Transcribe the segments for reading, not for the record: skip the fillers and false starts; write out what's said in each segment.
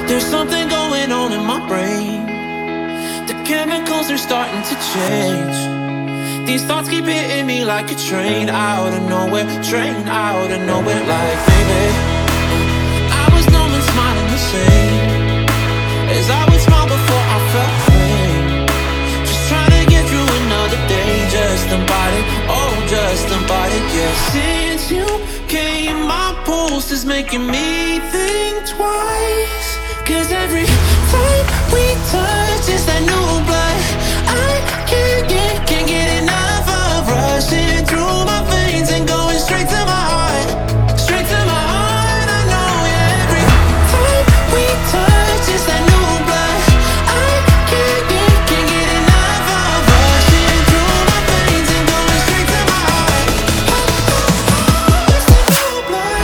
There's something going on in my brain. The chemicals are starting to change. These thoughts keep hitting me like a train out of nowhere, train out of nowhere. Like, baby, I was numb and smiling the same as I would smile before I felt pain. Just trying to get through another day. Just embodied, oh, just embodied, yeah. Since you came, my pulse is making me think twice. 'Cause every time we touch, it's that new blood. I can't get enough of rushing through my veins and going straight to my heart. Straight to my heart, I know, yeah. Every time we touch, it's that new blood. I can't get enough of rushing through my veins and going straight to my heart. It's that new blood.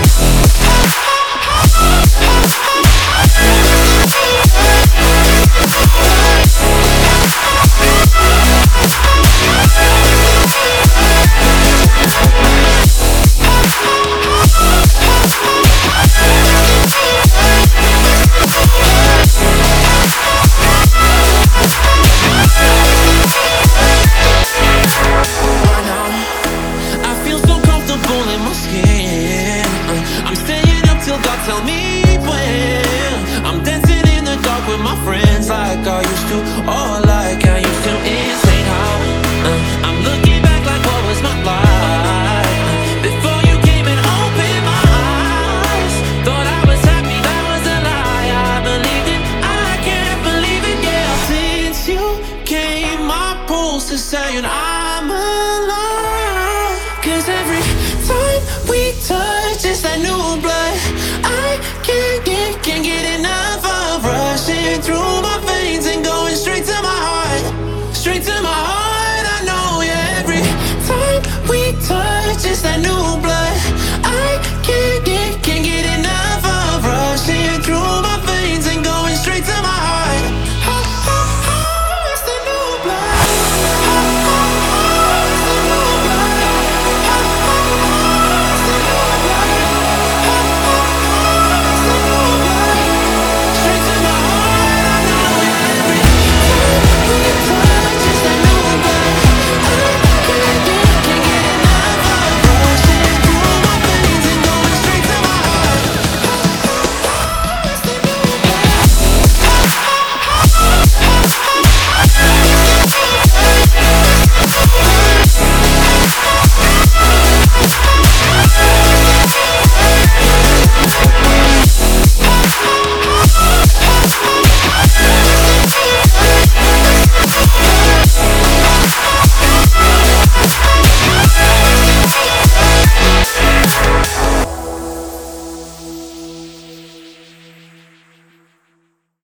I feel so comfortable in my skin. I'm staying up till God tell me